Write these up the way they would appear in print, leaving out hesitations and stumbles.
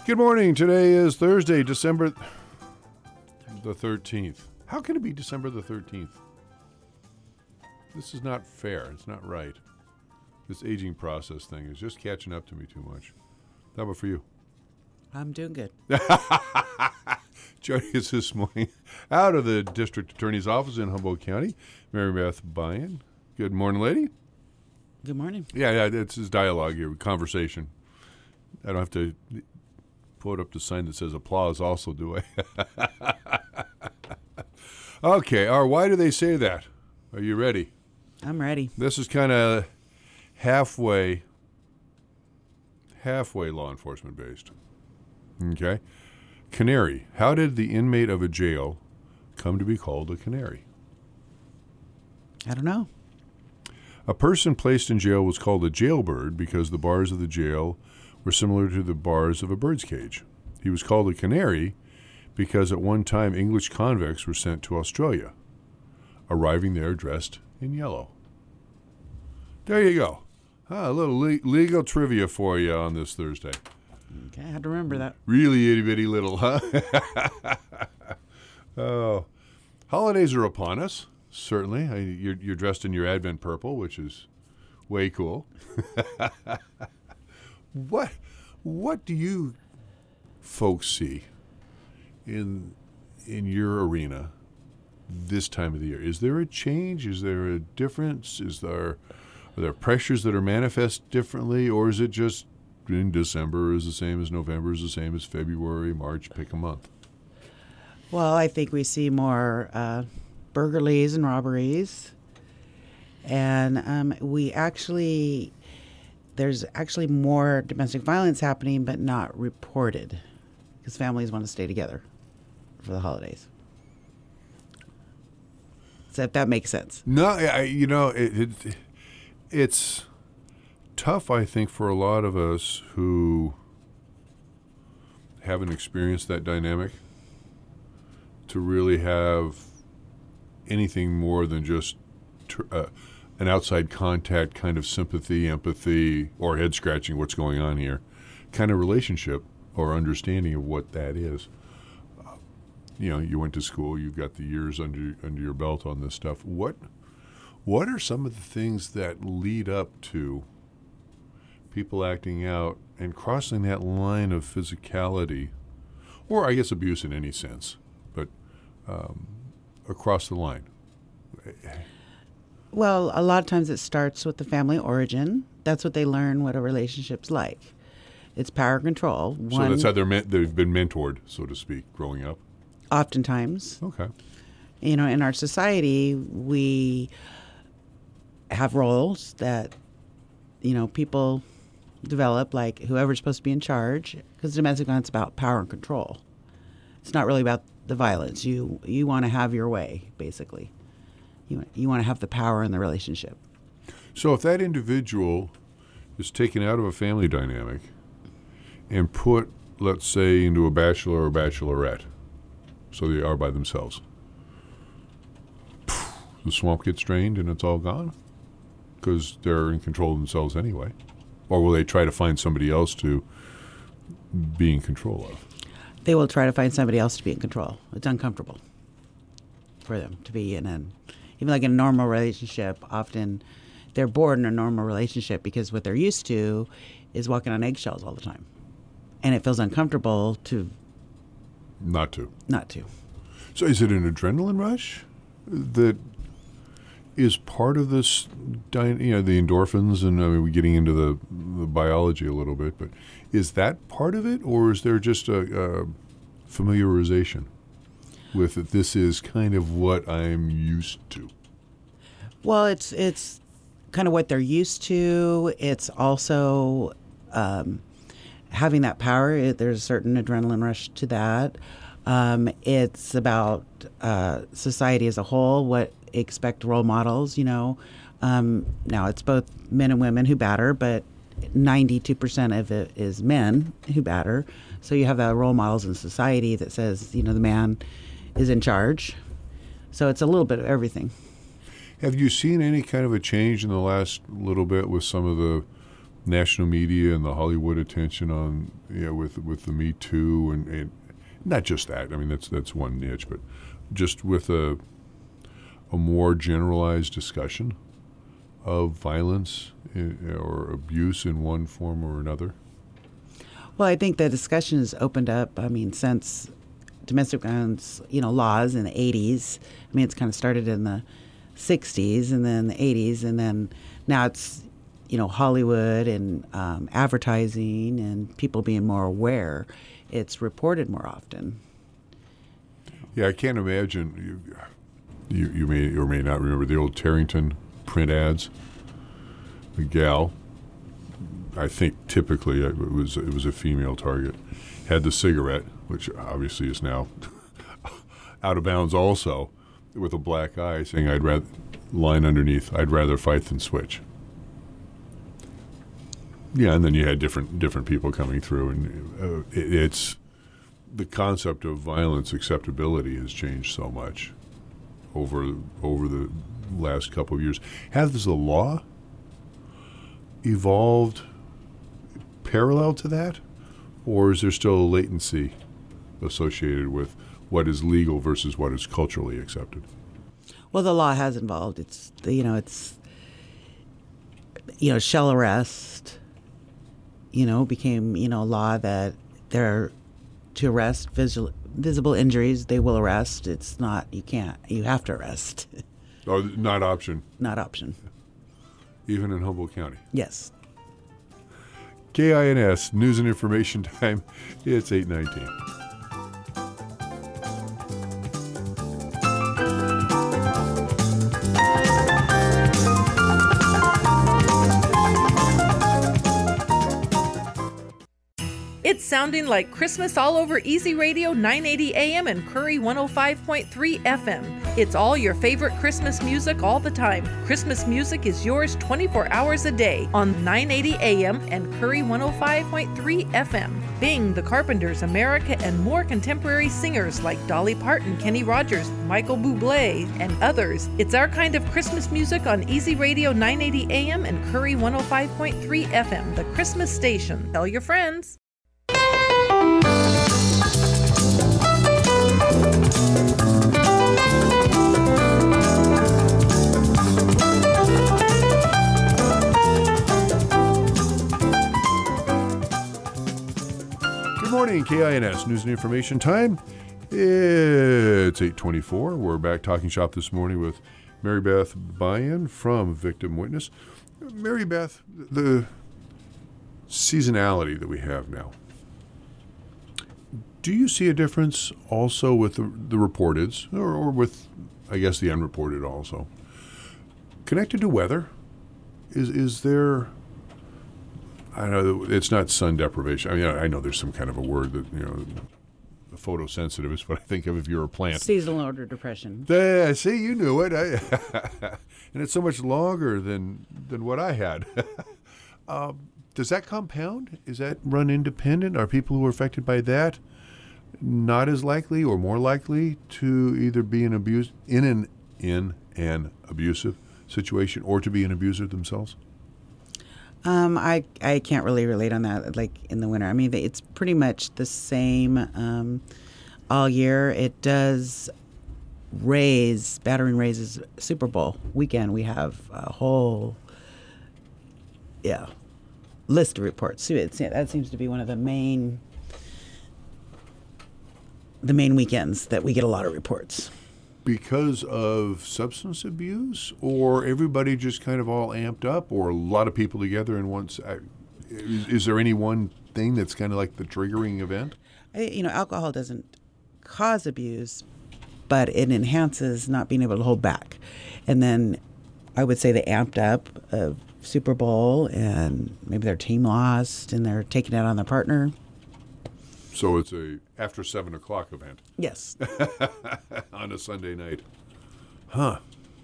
Good morning. Today is Thursday, December the 13th. How can it be December the 13th? This is not fair. It's not right. This aging process thing is just catching up to me too much. How about for you? I'm doing good. Joining us this morning out of the District Attorney's Office in Humboldt County, Mary Beth Byan. Good morning, lady. Good morning. Yeah, it's his dialogue here, conversation. I don't have to put up the sign that says applause also, do I? Okay, why do they say that? Are you ready? I'm ready. This is kind of halfway law enforcement based. Okay? Canary. How did the inmate of a jail come to be called a canary? I don't know. A person placed in jail was called a jailbird because the bars of the jail were similar to the bars of a bird's cage. He was called a canary because at one time English convicts were sent to Australia, arriving there dressed in yellow. There you go. A little legal trivia for you on this Thursday. Okay, I had to remember that. Really itty-bitty little, huh? Oh, holidays are upon us, certainly. You're dressed in your Advent purple, which is way cool. What do you folks see in your arena this time of the year? Is there a change? Is there a difference? Are there pressures that are manifest differently, or is it just in December is the same as November is the same as February, March, pick a month? Well, I think we see more burglaries and robberies. And there's actually more domestic violence happening, but not reported because families want to stay together for the holidays. So if that makes sense. No, it's tough, I think, for a lot of us who haven't experienced that dynamic to really have anything more than just an outside contact kind of sympathy, empathy, or head scratching what's going on here kind of relationship or understanding of what that is. You went to school, you've got the years under your belt on this stuff. What are some of the things that lead up to people acting out and crossing that line of physicality, or I guess abuse in any sense, but across the line? Well, a lot of times it starts with the family origin. That's what they learn what a relationship's like. It's power control. So that's how they've been mentored, so to speak, growing up? Oftentimes. Okay. In our society, we have roles that, people develop, like whoever's supposed to be in charge, because domestic violence is about power and control. It's not really about the violence. You want to have your way, basically. You want to have the power in the relationship. So if that individual is taken out of a family dynamic and put, let's say, into a bachelor or bachelorette, so they are by themselves, the swamp gets drained and it's all gone because they're in control of themselves anyway? Or will they try to find somebody else to be in control of? They will try to find somebody else to be in control. It's uncomfortable for them to be in even like in a normal relationship. Often they're bored in a normal relationship because what they're used to is walking on eggshells all the time. And it feels uncomfortable to not to. So is it an adrenaline rush that is part of this, the endorphins, and we're getting into the biology a little bit, but is that part of it, or is there just a familiarization with it? This is kind of what I'm used to. Well, it's kind of what they're used to. It's also having that power. There's a certain adrenaline rush to that. It's about society as a whole, what expect role models, Now it's both men and women who batter, but 92% of it is men who batter. So you have the role models in society that says, the man is in charge. So it's a little bit of everything. Have you seen any kind of a change in the last little bit with some of the national media and the Hollywood attention on with the Me Too and not just that. I mean that's one niche, but just with a more generalized discussion of violence or abuse in one form or another? Well, I think the discussion has opened up. I mean, since domestic violence, laws in the 80s. I mean, it's kind of started in the 60s and then the 80s, and then now it's, Hollywood and advertising and people being more aware. It's reported more often. Yeah, I can't imagine. You may or may not remember the old Tarrington print ads. The gal, I think typically it was a female target, had the cigarette, which obviously is now out of bounds also, with a black eye, saying I'd rather fight than switch. Yeah, and then you had different people coming through, and it's the concept of violence acceptability has changed so much over the last couple of years. Has the law evolved parallel to that, or is there still a latency associated with what is legal versus what is culturally accepted? Well, the law has evolved. It's shell arrest. Became a law that they're to arrest visible injuries. They will arrest. It's not you have to arrest. Oh, not option. Not option. Even in Humboldt County. Yes. KINS News and Information Time. It's 8:19. It's sounding like Christmas all over Easy Radio 980 AM and Curry 105.3 FM. It's all your favorite Christmas music all the time. Christmas music is yours 24 hours a day on 980 AM and Curry 105.3 FM. Bing, The Carpenters, America, and more contemporary singers like Dolly Parton, Kenny Rogers, Michael Bublé, and others. It's our kind of Christmas music on Easy Radio 980 AM and Curry 105.3 FM, the Christmas station. Tell your friends. Good morning, KINS News and Information Time. It's 8:24. We're back talking shop this morning with Mary Beth Bayan from Victim Witness. Mary Beth, the seasonality that we have now, do you see a difference also with the reporteds or with, I guess, the unreported also? Connected to weather, is there, I know it's not sun deprivation. I mean, I know there's some kind of a word that, the photosensitive is what I think of if you're a plant. Seasonal order depression. See, you knew it. And it's so much longer than what I had. Does that compound? Is that run independent? Are people who are affected by that not as likely or more likely to either be in an abusive situation or to be an abuser themselves? I can't really relate on that. Like in the winter, I mean, it's pretty much the same all year. It does battering raises Super Bowl weekend. We have a whole list of reports. That seems to be one of the main weekends that we get a lot of reports. Because of substance abuse, or everybody just kind of all amped up, or a lot of people together in once? Is there any one thing that's kind of like the triggering event? Alcohol doesn't cause abuse, but it enhances not being able to hold back. And then I would say they amped up a Super Bowl, and maybe their team lost, and they're taking it on their partner. So it's a after 7 o'clock event. Yes. On a Sunday night. Huh.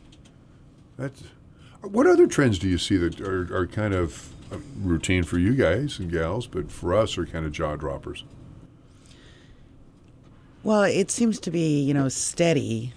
What other trends do you see that are kind of routine for you guys and gals, but for us are kind of jaw droppers? Well, it seems to be, steady.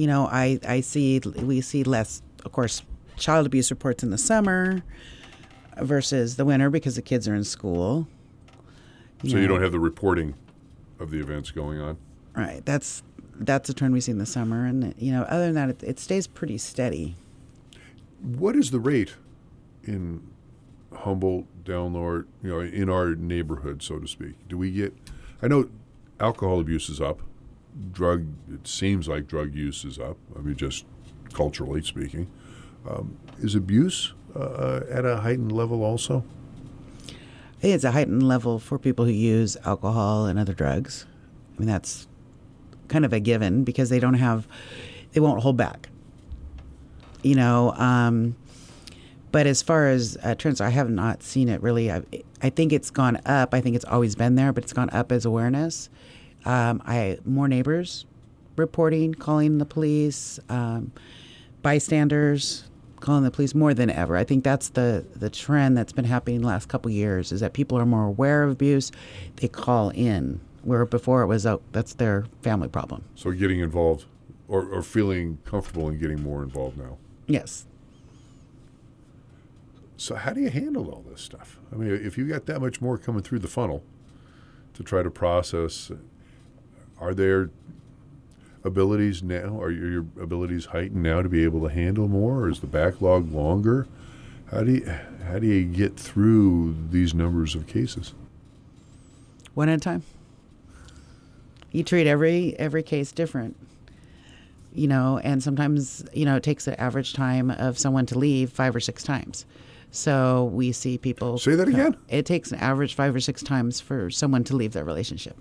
We see less, of course, child abuse reports in the summer. versus the winter because the kids are in school. So you don't have the reporting of the events going on? Right. That's a trend we see in the summer. And, other than that, it stays pretty steady. What is the rate in Humboldt, Downlord, in our neighborhood, so to speak? I know alcohol abuse is up. It seems like drug use is up. I mean, just culturally speaking. Is abuse at a heightened level also? I think it's a heightened level for people who use alcohol and other drugs. I mean, that's kind of a given because they won't hold back. But as far as trends, I have not seen it really. I think it's gone up. I think it's always been there, but it's gone up as awareness. More neighbors reporting, calling the police, bystanders calling the police more than ever. I think that's the trend that's been happening the last couple of years is that people are more aware of abuse. They call in, where before it was, that's their family problem. So getting involved or feeling comfortable in getting more involved now. Yes. So how do you handle all this stuff? I mean, if you got that much more coming through the funnel to try to process, are there abilities now? Are your abilities heightened now to be able to handle more, or is the backlog longer? How do you get through these numbers of cases? One at a time. You treat every case different. And sometimes, it takes an average time of someone to leave 5 or 6 times. So we see people... Say that again? It takes an average 5 or 6 times for someone to leave their relationship.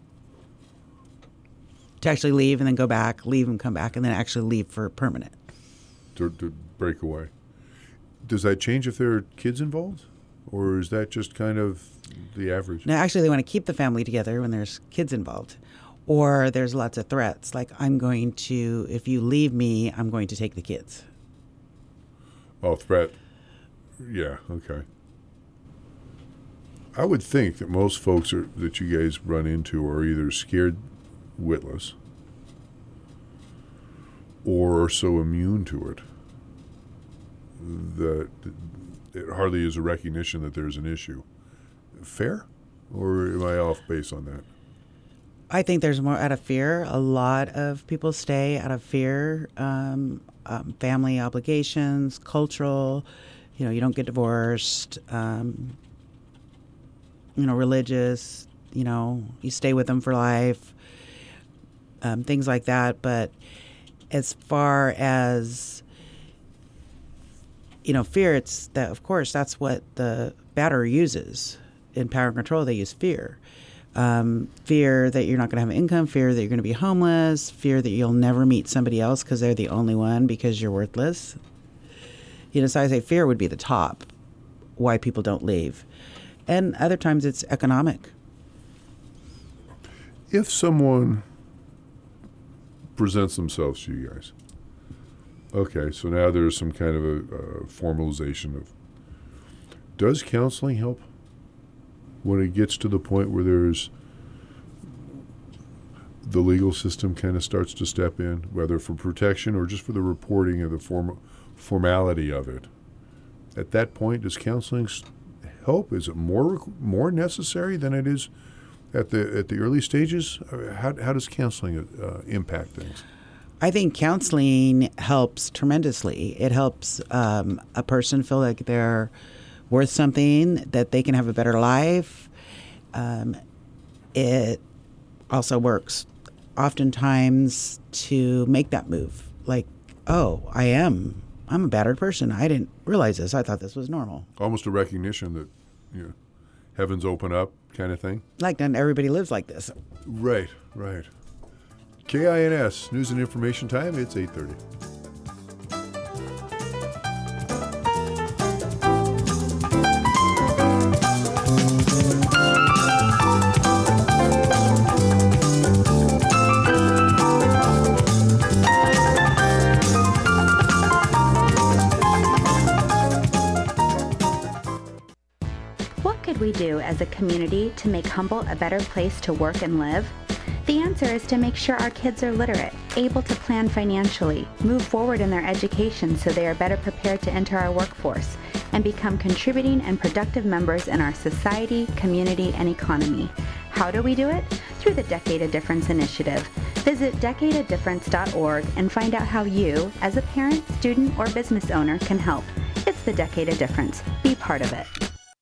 To actually leave and then go back, leave and come back, and then actually leave for permanent. To break away. Does that change if there are kids involved? Or is that just kind of the average? No, actually, they want to keep the family together when there's kids involved. Or there's lots of threats, like, if you leave me, I'm going to take the kids. Oh, threat. Yeah, okay. I would think that most folks that you guys run into are either scared witless or so immune to it that it hardly is a recognition that there's an issue. Fair? Or am I off base on that? I think there's more out of fear. A lot of people stay out of fear. Family obligations, cultural, you don't get divorced, religious, you stay with them for life, things like that. But as far as, fear, it's that, of course, that's what the batterer uses. In power and control, they use fear. Fear that you're not going to have income, fear that you're going to be homeless, fear that you'll never meet somebody else because they're the only one because you're worthless. So I say fear would be the top, why people don't leave. And other times it's economic. If someone presents themselves to you guys, okay, so now there's some kind of a formalization of, does counseling help? When it gets to the point where there's the legal system kind of starts to step in, whether for protection or just for the reporting of the formality of it. At that point, does counseling help? Is it more necessary than it is at the early stages? How does counseling impact things? I think counseling helps tremendously. It helps a person feel like they're worth something, that they can have a better life. It also works oftentimes to make that move. Like, oh, I'm a battered person. I didn't realize this. I thought this was normal. Almost a recognition that, heavens open up kind of thing. Like, not everybody lives like this. Right. KINS, News and Information Time, it's 8:30. We do as a community to make Humboldt a better place to work and live? The answer is to make sure our kids are literate, able to plan financially, move forward in their education so they are better prepared to enter our workforce, and become contributing and productive members in our society, community, and economy. How do we do it? Through the Decade of Difference initiative. Visit decadeofdifference.org and find out how you, as a parent, student, or business owner, can help. It's the Decade of Difference. Be part of it.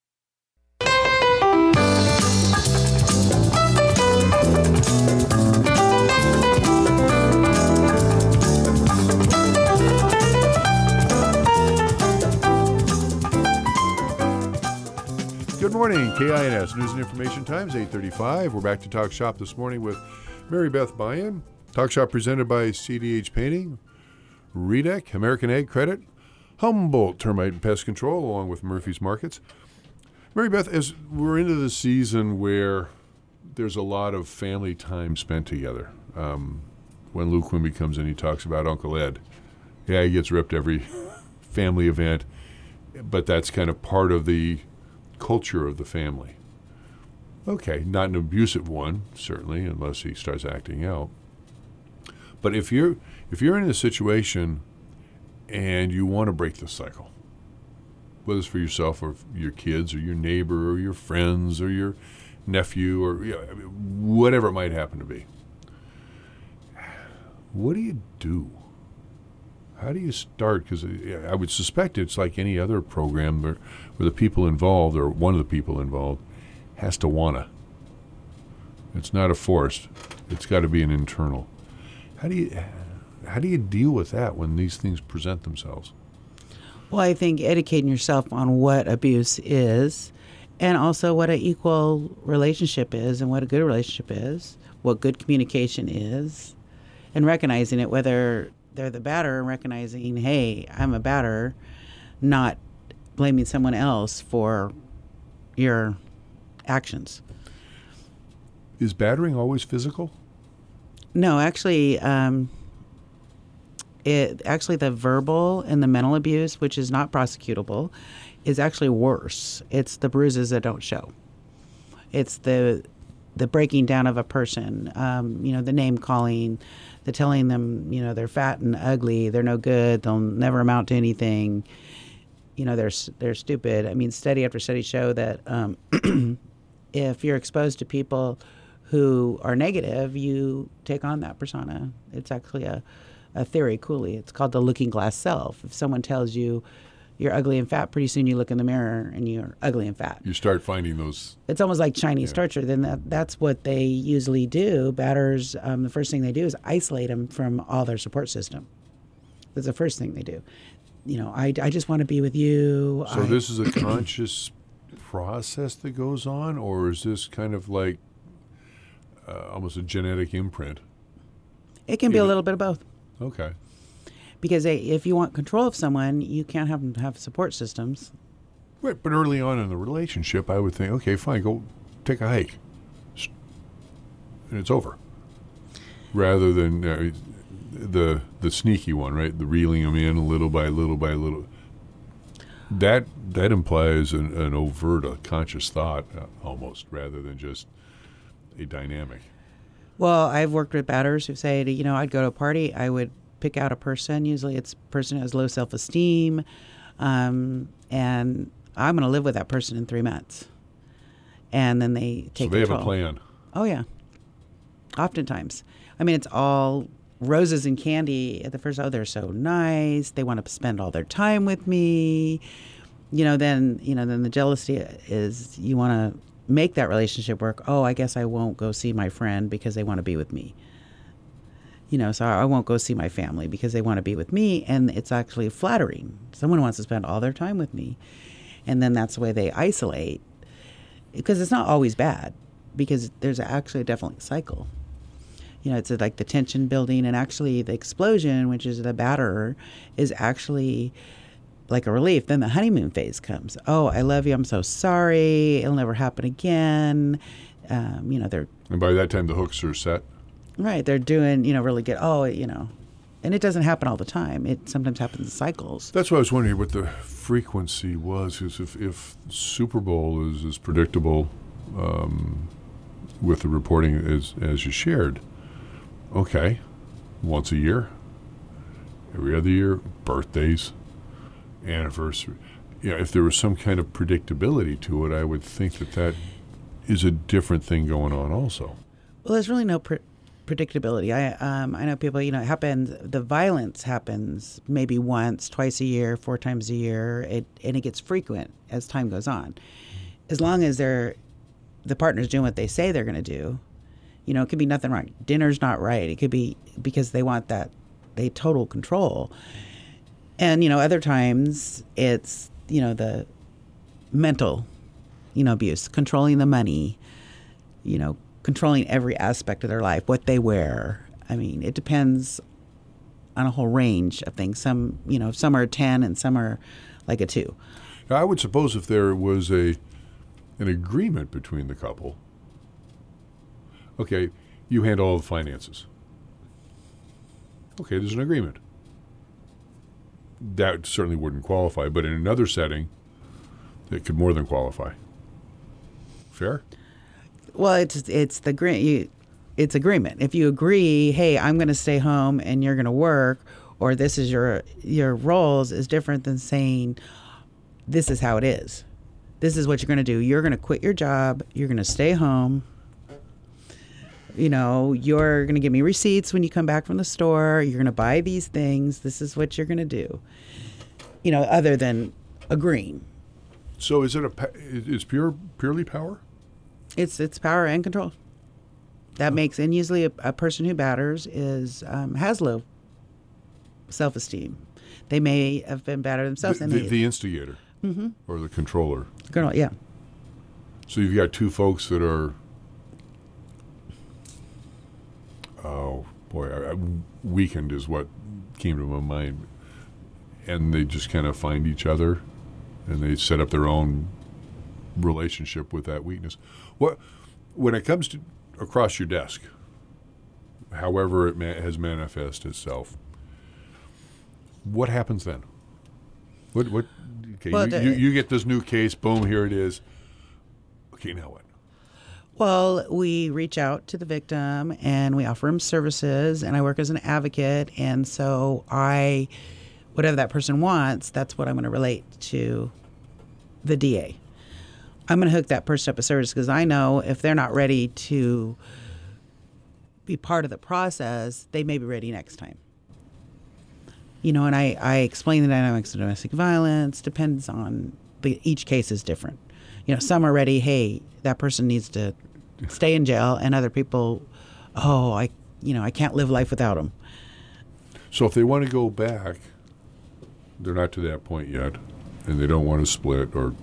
Good morning, KINS News and Information Times, 8:35. We're back to Talk Shop this morning with Mary Beth Bayan. Talk Shop presented by CDH Painting, Redec, American Egg Credit, Humboldt Termite and Pest Control, along with Murphy's Markets. Mary Beth, as we're into the season where there's a lot of family time spent together, when Lou Quimby comes in, he talks about Uncle Ed. Yeah, he gets ripped every family event, but that's kind of part of the culture of the family. Okay, not an abusive one, certainly, unless he starts acting out. But if you're in a situation and you want to break the cycle, whether it's for yourself or your kids or your neighbor or your friends or your nephew or whatever it might happen to be, what do you do? How do you start? Because I would suspect it's like any other program where the people involved, or one of the people involved, has to wanna. It's not a forced. It's got to be an internal. How do you deal with that when these things present themselves? Well, I think educating yourself on what abuse is, and also what an equal relationship is, and what a good relationship is, what good communication is, and recognizing it, whether they're the batter, and recognizing, hey, I'm a batter, not blaming someone else for your actions. Is battering always physical? No, actually, the verbal and the mental abuse, which is not prosecutable, is actually worse. It's the bruises that don't show. It's the breaking down of a person, the name calling, the telling them, they're fat and ugly, they're no good, they'll never amount to anything, they're stupid. I mean, study after study show that if you're exposed to people who are negative, you take on that persona. It's actually a theory, Cooley. It's called the looking glass self. If someone tells you you're ugly and fat, pretty soon you look in the mirror and you're ugly and fat. You start finding those. It's almost like Chinese torture. Then that's what they usually do. Batters, the first thing they do is isolate them from all their support system. That's the first thing they do. I just want to be with you. So this is a conscious process that goes on, or is this kind of like almost a genetic imprint? It can be a little bit of both. Okay. Because if you want control of someone, you can't have them have support systems. Right, but early on in the relationship, I would think, okay, fine, go take a hike, and it's over. Rather than the sneaky one, right? The reeling them in little by little by little. That implies an overt, a conscious thought, almost, rather than just a dynamic. Well, I've worked with batters who say, I'd go to a party, I would pick out a person. Usually it's a person who has low self-esteem, and I'm going to live with that person in 3 months. And then they take control. So they have a plan. Oh, yeah. Oftentimes. I mean, it's all roses and candy at the first. Oh, they're so nice. They want to spend all their time with me. Then the jealousy is you want to make that relationship work. Oh, I guess I won't go see my friend because they want to be with me. So I won't go see my family because they want to be with me. And it's actually flattering. Someone wants to spend all their time with me. And then that's the way they isolate. Because it's not always bad. Because there's actually a definite cycle. It's like the tension building. And actually the explosion, which is the batter, is actually like a relief. Then the honeymoon phase comes. Oh, I love you. I'm so sorry. It'll never happen again. They're... And by that time the hooks are set. Right, they're doing, really good. Oh, and it doesn't happen all the time. It sometimes happens in cycles. That's why I was wondering what the frequency was. Because if Super Bowl is as predictable with the reporting as you shared, okay, once a year, every other year, birthdays, anniversary. if there was some kind of predictability to it, I would think that is a different thing going on also. Well, there's really no predictability. I know people, it happens, the violence happens maybe once, twice a year, 4 times a year, and it gets frequent as time goes on. As long as the partner's doing what they say they're going to do, it could be nothing wrong. Dinner's not right. It could be because they want they total control. And, other times it's, the mental, abuse, controlling the money, controlling every aspect of their life, what they wear. I mean, it depends on a whole range of things. Some, some are 10 and some are like a 2. Now, I would suppose if there was an agreement between the couple, okay, you handle all the finances. Okay, there's an agreement. That certainly wouldn't qualify, but in another setting, it could more than qualify. Fair? Well, it's agreement. If you agree, hey, I'm going to stay home and you're going to work, or this is your roles, is different than saying this is how it is. This is what you're going to do. You're going to quit your job. You're going to stay home. You're going to give me receipts when you come back from the store. You're going to buy these things. This is what you're going to do. Other than agreeing. So is it it's purely power? It's power and control. That makes, and usually a person who batters has low self-esteem. They may have been battered themselves. The instigator, or the controller. Yeah. So you've got 2 folks that are, weakened is what came to my mind, and they just kind of find each other, and they set up their own relationship with that weakness. When it comes to across your desk, however it has manifested itself, what happens then? What? Okay, well, you get this new case. Boom, here it is. Okay, now what? Well, we reach out to the victim and we offer them services, and I work as an advocate, and so whatever that person wants, that's what I'm going to relate to the DA. I'm going to hook that person up with service because I know if they're not ready to be part of the process, they may be ready next time. And I explain the dynamics of domestic violence, depends on, each case is different. Some are ready, hey, that person needs to stay in jail, and other people, I can't live life without them. So if they want to go back, they're not to that point yet, and they don't want to split, or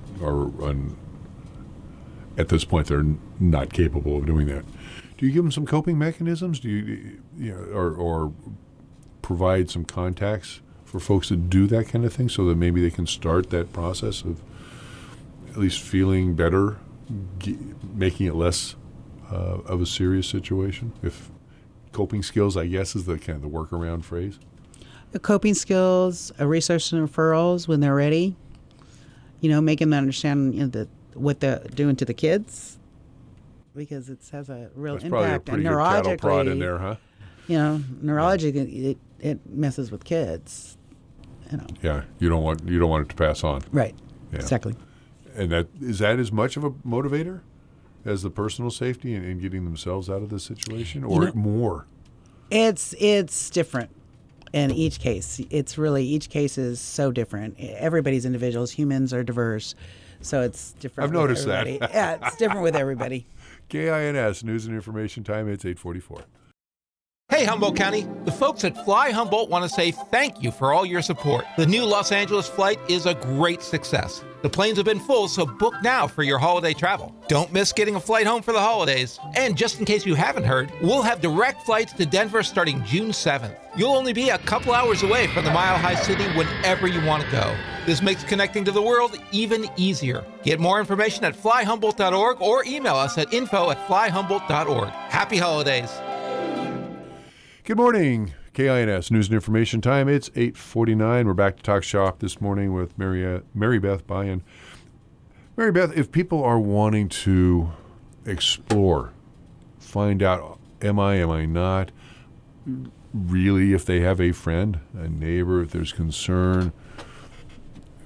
at this point they're not capable of doing that. Do you give them some coping mechanisms? Do you or provide some contacts for folks that do that kind of thing, so that maybe they can start that process of at least feeling better, making it less of a serious situation? If coping skills, I guess, is the kind of the workaround phrase. The coping skills, resource and referrals when they're ready. Making them understand what they're doing to the kids, because it has a real That's impact. Probably a pretty good cattle prod in there, huh? Neurologically, it messes with kids. Yeah, you don't want it to pass on. Right. Yeah. Exactly. And is that as much of a motivator as the personal safety and getting themselves out of the situation, or more? It's different in each case. Each case is so different. Everybody's individuals. Humans are diverse, so it's different. I've noticed that. Yeah, it's different with everybody. KINS News and Information Time. It's 8:44. Hey, Humboldt County. The folks at Fly Humboldt want to say thank you for all your support. The new Los Angeles flight is a great success. The planes have been full, so book now for your holiday travel. Don't miss getting a flight home for the holidays. And just in case you haven't heard, we'll have direct flights to Denver starting June 7th. You'll only be a couple hours away from the Mile High City whenever you want to go. This makes connecting to the world even easier. Get more information at flyhumboldt.org or email us at info@flyhumboldt.org. Happy holidays. Good morning, KINS News and Information Time. It's 8:49. We're back to Talk Shop this morning with Mary Beth Byan. Mary Beth, if people are wanting to explore, find out, am I not, really, if they have a friend, a neighbor, if there's concern,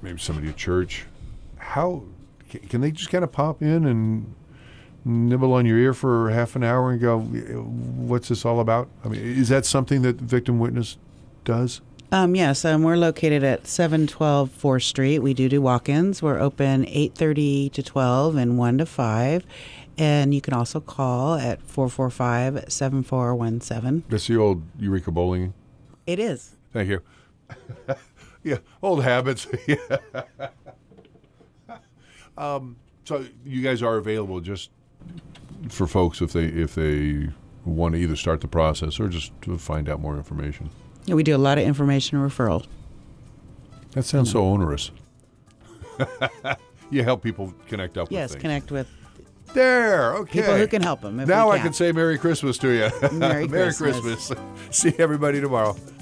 maybe somebody at church, how can they just kind of pop in and nibble on your ear for half an hour and go, what's this all about? I mean, is that something that Victim Witness does? Yes, we're located at 712 4th Street. We do walk-ins. We're open 8:30 to 12 and 1 to 5. And you can also call at 445-7417. That's the old Eureka Bowling? It is. Thank you. Yeah, old habits. Yeah. So you guys are available just for folks if they want to either start the process or just to find out more information. Yeah, we do a lot of information referral. That sounds so onerous. You help people connect up with things. Yes, connect with There, okay. people who can help them. Now I can say Merry Christmas to you. Merry Merry Christmas. See everybody tomorrow.